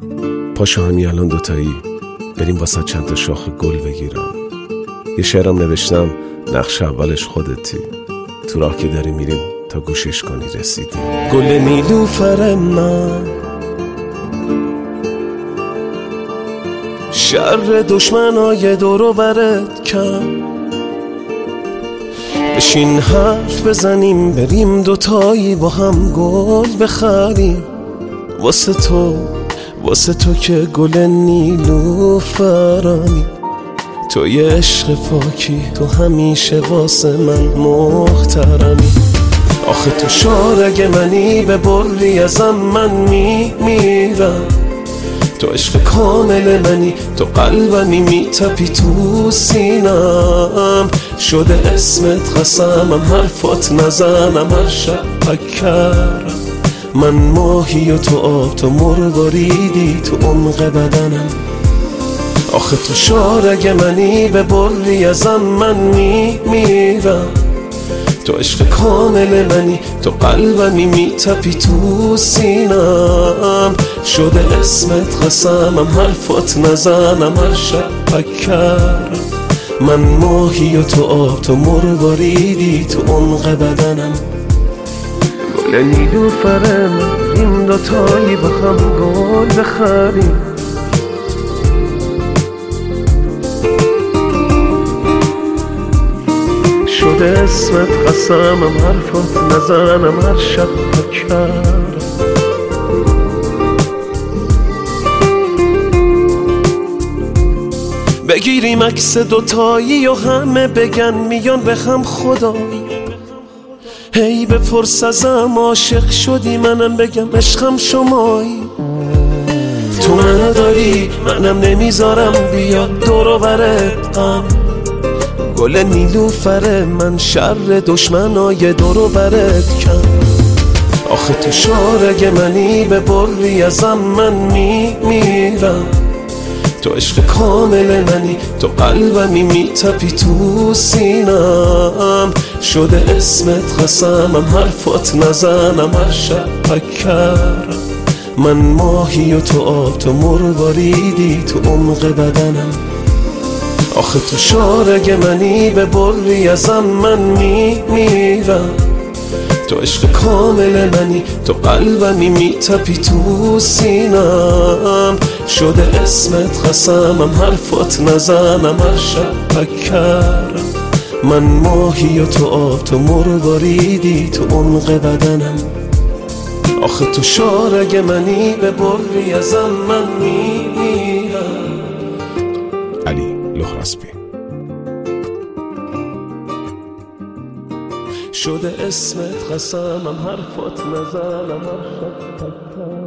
پاشو همین الان دوتایی بریم واسه چند تا شاخ گل بگیرم. یه شعرم نوشتم نقش اولش خودتی، تو راه که داری میریم تا گوشش کنی رسیدی. گل نیلوفر من، شر دشمنای دورو برت کم، بشین حرف بزنیم بریم دوتایی با هم گل بخریم. واسه تو که گل نیلوفرمی، تو یه عشق پاکی، تو همیشه واسه من محترمی. آخه تو شارگ منی، به بری ازم من میمیرم. تو عشق کامل منی، تو قلبمی میتپی تو سینم. شده اسمت قسمم، حرفات نزنم، هر شب پکرم. من ماهی و تو آب، تو مرواریدی تو عمق بدنم. آخه تو شارگ منی، به بری ازم من میمیرم. تو عشق کامل منی، تو قلبمی میتپی تو سینم. شده اسمت قسمم، حرفات نزنم، هر شب پکرم. من ماهی و تو آب، تو مرواریدی تو عمق بدنم. گل نیلوفر من، این دوتایی با هم گل بخریم. شده اسمت قسمم، حرفات نزنم، هر شب پکرم. بگیریم عکس دوتایی و همه بگن میان به هم خدایی. هی بپرس ازم عاشق شدی، منم بگم عشقم شمایی. تو منو داری، منم نمیذارم بیاد دورو برت غم. گل نیلوفر من، شر دشمنای دورو برت کم. آخه تو شارگ منی، به بری ازم من میمیرم. تو عشق کامل منی، تو قلبمی میتپی تو سینم. شده اسمت قسمم، حرفات نزنم، هر شب پکرم. من ماهی و تو آب، تو مرواریدی تو عمق بدنم. آخه تو شارگ منی، به بری ازم من میمیرم. تو عشق کامل منی، تو قلبمی میتپی تو سینم. شده اسمت قسمم، حرفات نزنم، هر شب پکرم. من ماهی و تو آب، تو مرواریدی تو عمق بدنم. آخه تو شارگ منی، به بری ازم من میمیرم. علی لهراسبی. شده اسمت قسمم، حرفات نزنم، هر شب پکرم.